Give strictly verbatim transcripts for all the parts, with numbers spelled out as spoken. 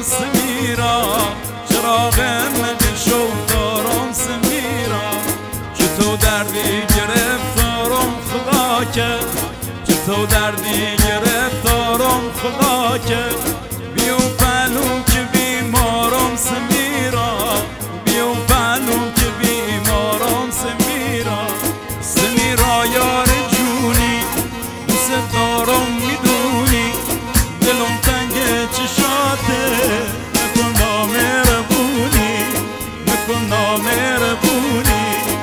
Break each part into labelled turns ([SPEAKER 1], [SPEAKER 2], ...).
[SPEAKER 1] سمیرا چراغ مدش و دارم سمیرا که تو دردی گرفتارم خدا کرد که تو دردی گرفتارم خدا کرد بیو پلو که بیمارم سمیرا بیو پلو که بیمارم سمیرا سمیرا یار جونی دوست دارم میدونی دلم تنگ چشاته نکن نامهربونی نکن نامهربونی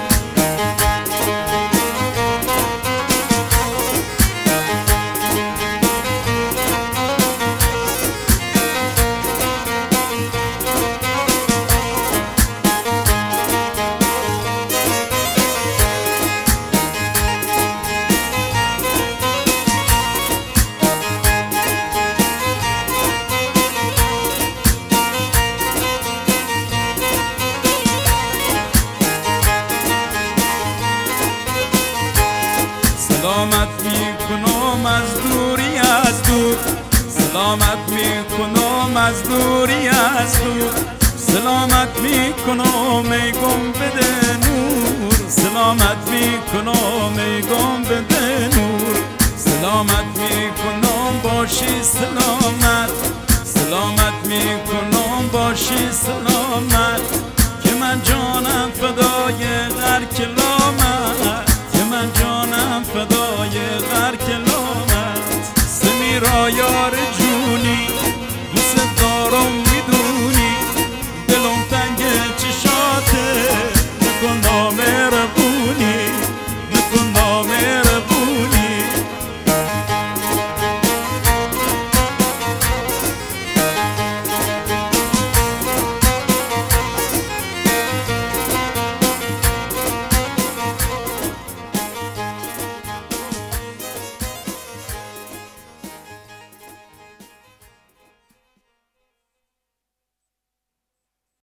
[SPEAKER 1] سلامت میکنم از دوری از دور سلامت میکنم از دوری از دور سلامت میکنم ای گنبد نور سلامت میکنم ای گنبد نور سلامت میکنم باشی سلامت سلامت میکنم باشی سلامت که من جانم فدای هر کلامت که من جانم فدای هر کلامت سمیرا یار جونی دوست دارم